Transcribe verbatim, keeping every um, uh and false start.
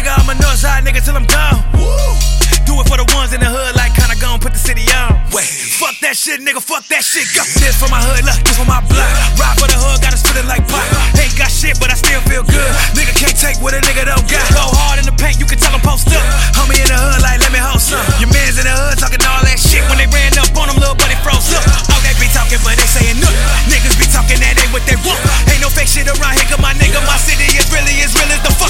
nigga, I'm a northside nigga till I'm gone. Do it for the ones in the hood, like kinda gon' put the city on. Wait, fuck that shit, nigga, fuck that shit, go. This for my hood, look, this for my block. Ride for the hood, gotta spit it like pop. Ain't got shit, but I still feel good. Nigga can't take what a nigga don't got. Go hard in the paint, you can tell I'm post up.